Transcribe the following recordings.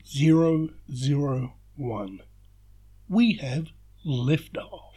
001. We have liftoff.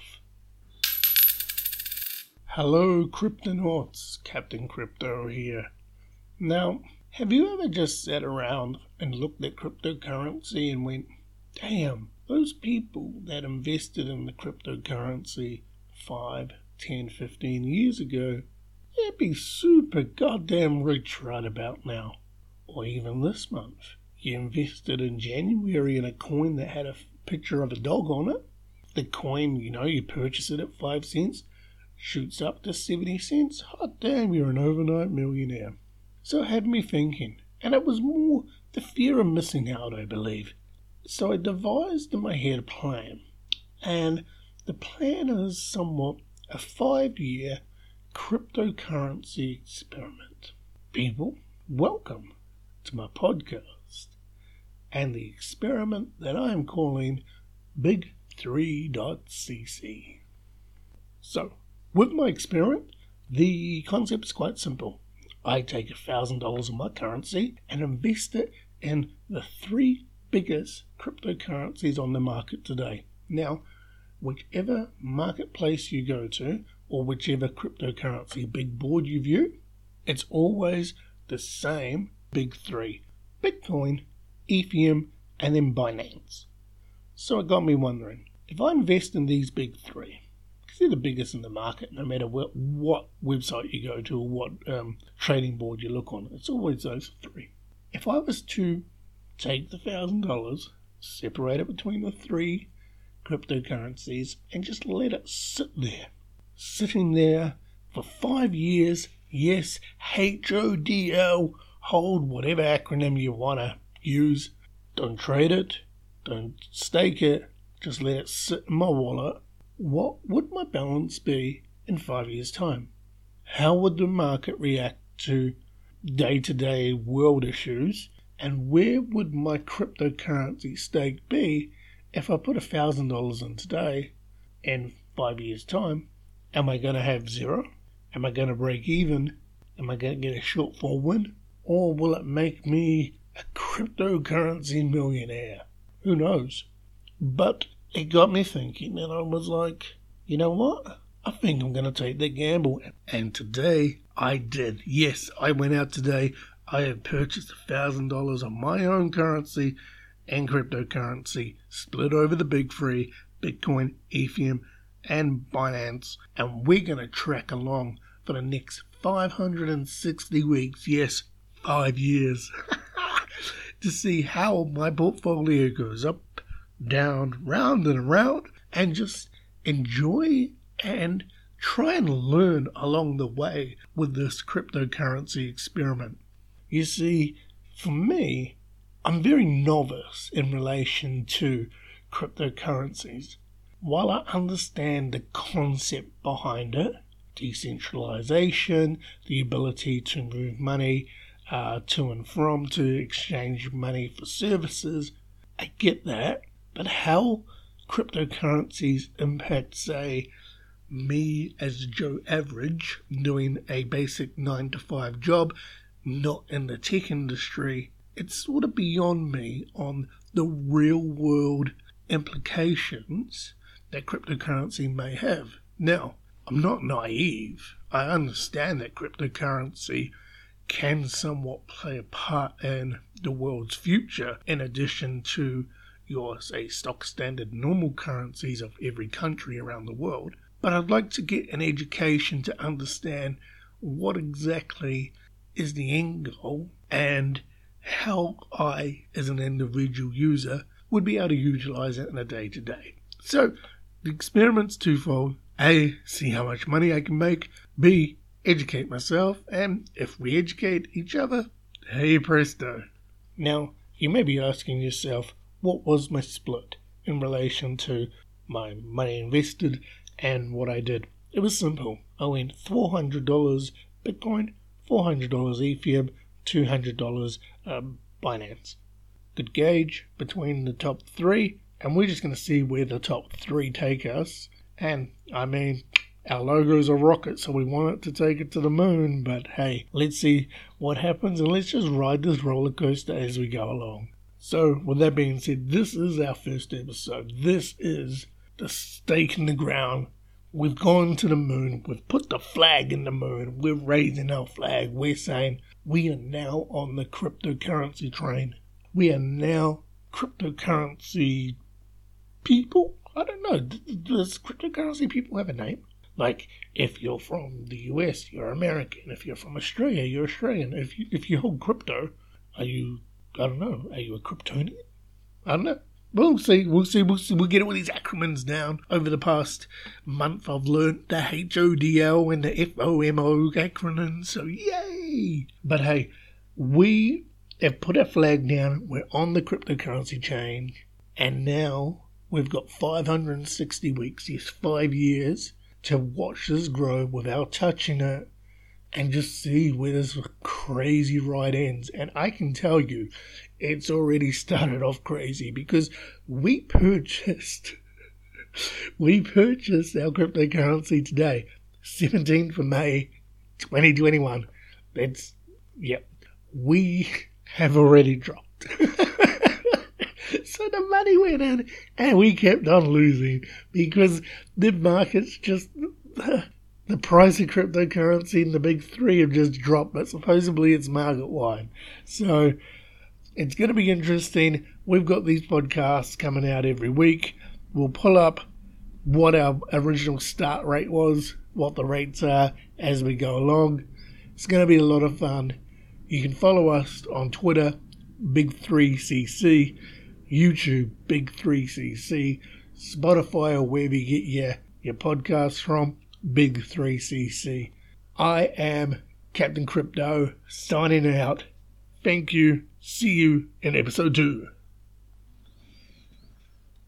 Hello, Cryptonauts. Captain Crypto here. Now, have you ever just sat around and looked at cryptocurrency and went, damn, those people that invested in the cryptocurrency 5, 10, 15 years ago, they'd be super goddamn rich right about now. Or even this month. You invested in January in a coin that had a picture of a dog on it. The coin, you purchase it at 5 cents, shoots up to 70 cents. Hot damn, you're an overnight millionaire. So it had me thinking, and it was more the fear of missing out, I believe. So I devised in my head a plan, and the plan is somewhat a 5-year cryptocurrency experiment. People, welcome to my podcast and the experiment that I am calling Big3.cc. So, with my experiment, the concept is quite simple. I take $1,000 of my currency and invest it in the 3 biggest cryptocurrencies on the market today. Now, whichever marketplace you go to, or whichever cryptocurrency big board you view, it's always the same big 3. Bitcoin, Ethereum, and then Binance. So it got me wondering, if I invest in these big 3, because they're the biggest in the market, no matter what website you go to or what trading board you look on, it's always those 3. If I was to take the $1,000, separate it between the 3 cryptocurrencies, and just let it sit there, sitting there for 5 years, yes, HODL, hold whatever acronym you want to use. Don't trade it, don't stake it, just let it sit in my wallet. What would my balance be in 5 years' time? How would the market react to day-to-day world issues? And where would my cryptocurrency stake be if I put $1,000 in today? In 5 years' time, am I going to have zero? Am I going to break even? Am I going to get a shortfall win? Or will it make me a cryptocurrency millionaire? Who knows? But it got me thinking, and I was like, you know what? I think I'm going to take that gamble. And today, I did. Yes, I went out today. I have purchased $1,000 of my own currency and cryptocurrency, split over the big 3, Bitcoin, Ethereum, and Binance. And we're going to track along for the next 560 weeks. Yes, 5 years. To see how my portfolio goes up, down, round and around, and just enjoy and try and learn along the way with this cryptocurrency experiment. You see, for me, I'm very novice in relation to cryptocurrencies. While I understand the concept behind it, decentralization, the ability to move money to and from, to exchange money for services, I get that. But how cryptocurrencies impact, say, me as Joe Average doing a basic 9-to-5 job, not in the tech industry, it's sort of beyond me on the real world implications that cryptocurrency may have. Now, I'm not naive. I understand that cryptocurrency can somewhat play a part in the world's future, in addition to your, say, stock standard normal currencies of every country around the world. But I'd like to get an education to understand what exactly is the end goal and how I, as an individual user, would be able to utilize it in a day-to-day. So, the experiment's twofold. A, see how much money I can make. B, educate myself. And if we educate each other, hey presto. Now, you may be asking yourself, what was my split in relation to my money invested and what I did? It was simple. I went $400 Bitcoin, $400 Ethereum, $200 Binance. Good gauge between the top 3, and we're just going to see where the top 3 take us. And, I mean, our logo's a rocket, so we want it to take it to the moon, but hey, let's see what happens, and let's just ride this roller coaster as we go along. So, with that being said, this is our first episode. This is the stake in the ground. We've gone to the moon. We've put the flag in the moon. We're raising our flag. We're saying we are now on the cryptocurrency train. We are now cryptocurrency people? I don't know. Does cryptocurrency people have a name? Like, if you're from the US, you're American. If you're from Australia, you're Australian. If you hold crypto, are you a Kryptonian? I don't know. We'll see. We'll get all these acronyms down. Over the past month, I've learnt the HODL and the FOMO acronyms, so yay! But hey, we have put our flag down. We're on the cryptocurrency chain, and now we've got 560 weeks, yes, 5 years, to watch this grow without touching it and just see where this crazy ride ends. And I can tell you, it's already started off crazy because we purchased our cryptocurrency today, 17th of May, 2021. We have already dropped. So the money went in and we kept on losing because the market's just... The price of cryptocurrency and the big three have just dropped, but supposedly it's market-wide. So it's going to be interesting. We've got these podcasts coming out every week. We'll pull up what our original start rate was, what the rates are as we go along. It's going to be a lot of fun. You can follow us on Twitter, Big3CC, YouTube, Big3CC, Spotify, or wherever you get your podcasts from, Big3CC. I am Captain Crypto, signing out. Thank you. See you in episode 2.